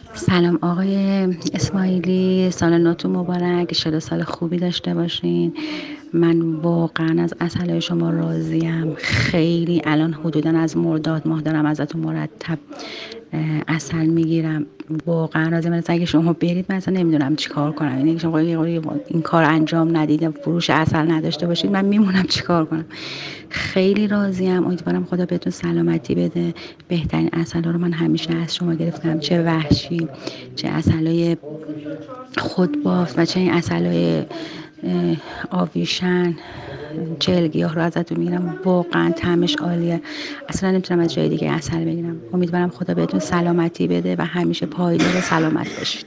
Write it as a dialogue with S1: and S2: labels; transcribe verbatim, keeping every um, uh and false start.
S1: سلام آقای اسماعیلی، سال نوتون مبارک، ان سال خوبی داشته باشین. من واقعا از عسلای شما راضیم. خیلی الان حدودا از مرداد ماه دارم ازتون مرتب عسل میگیرم. واقعا راضیم. مثلا اگه شما برید من اصلا نمیدونم چیکار کنم. یعنی اگه شما این کار انجام ندید، فروش عسل نداشته باشید، من میمونم چیکار کنم. خیلی راضیم. امیدوارم خدا بهتون سلامتی بده. بهترین عسلا رو من همیشه از شما گرفتم، چه وحشی چه عسلای خودبافت و چه این عسلای آویشن. چهل گیاه رو ازتون میگیرم، واقعا طعمش عالیه. اصلا نمیتونم از جای دیگه عسل بگیرم. امیدوارم خدا بهتون سلامتی بده و همیشه پایدار و سلامت باشید.